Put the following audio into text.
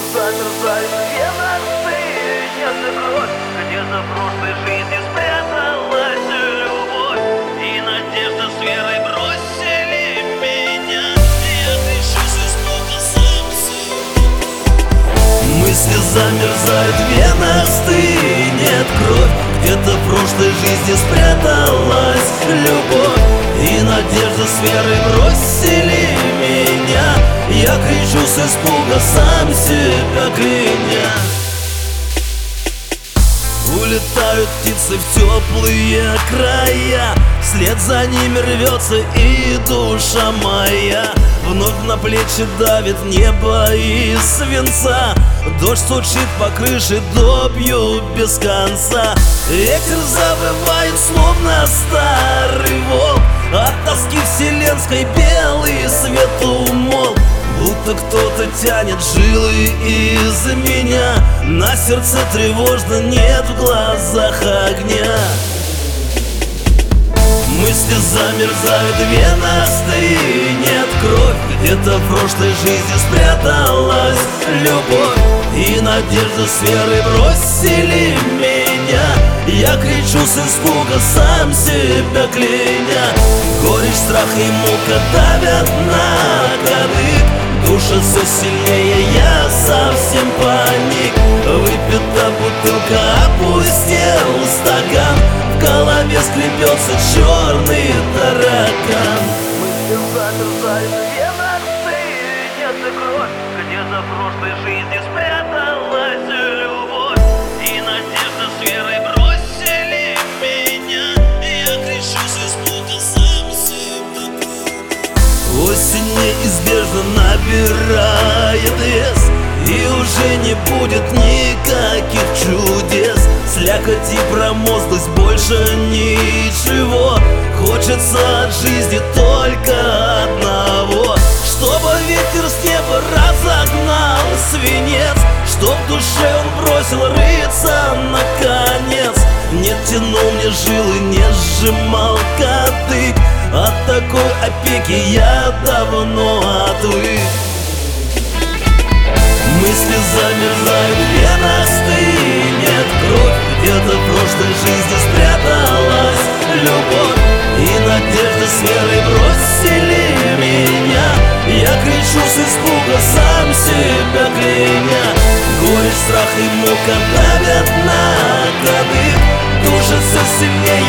замерзают вены, стынет кровь. Где-то в прошлой жизни спряталась любовь, и надежда с верой бросили меня. Я кричу с испуга сам себе. Мысли замерзают в венах, стынет кровь. Где-то в прошлой жизни спряталась любовь, и надежда с верой бросили меня. Я кричу с испуга, сам себя кляня. Улетают птицы в теплые края, вслед за ними рвется и душа моя. Вновь на плечи давит небо из свинца, дождь стучит по крыше добью без конца. Ветер завывает, словно старый волк, от тоски вселенской белый свет умолк. Будто кто-то тянет жилы из меня, на сердце тревожно, нет в глазах огня. Мысли замерзают в венах, стынет кровь. Где-то в прошлой жизни спряталась любовь, и надежда с верой бросили меня. Я кричу с испуга, сам себя кляня. Горечь, страх и мука давят на кадык, душа все сильнее, я совсем паник. Выпита бутылка, опустел стакан, в голове скребется черный таракан. Мысли замерзают в венах, стынет кровь. Где-то в прошлой жизни спряталась любовь, и надежда с верой бросили меня. Я кричу с испуга, сам себя кляня. Осень неизбежно набирает вес, и уже не будет никаких чудес. Слякоть и промозглость, больше ничего. Хочется от жизни только одного: чтобы ветер с неба разогнал свинец, чтоб в душе он бросил рыться наконец. Не тянул мне жилы, не сжимал кадык, от такой опеки я давно отвык. Мысли замерзают в венах, стынет кровь. Где-то в прошлой жизни спряталась любовь, и надежда с верой бросили меня. Я кричу с испуга, сам себя кляня. Горечь, страх и мука давят на кадык, душа все сильнее,